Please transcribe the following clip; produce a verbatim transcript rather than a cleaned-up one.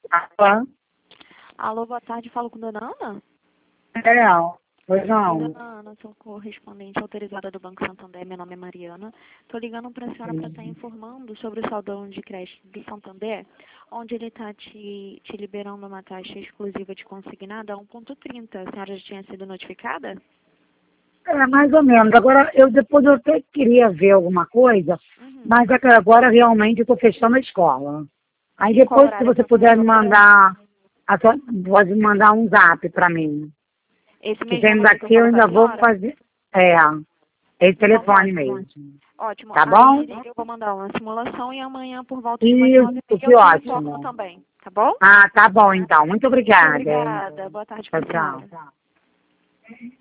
Alô? Alô, boa tarde, falo com Dona Ana? É, pois Oi, não. Dona Ana, sou correspondente autorizada do Banco Santander, meu nome é Mariana. Estou ligando para a senhora para estar informando sobre o saldão de crédito do Santander, onde ele está te, te liberando uma taxa exclusiva de consignada a um ponto trinta. A senhora já tinha sido notificada? É, mais ou menos. Agora, eu depois eu até queria ver alguma coisa, Uhum. mas é que agora realmente eu estou fechando a escola. Aí E qual depois, se horário você que a puder senhora me poderá? mandar, a sua- pode me mandar um zap para mim. Esse Que mesmo saindo número que eu daqui eu falo com a ainda vou senhora? fazer. É, esse Então tá telefone ótimo. mesmo. Ótimo. Tá bom? Aí eu vou mandar uma simulação e amanhã por volta de umas nove e Isso, meia que eu te retorno ótimo. também, tá bom? Ah, tá bom então. Muito Muito obrigada. obrigada. Boa tarde Tchau, para a senhora. tchau.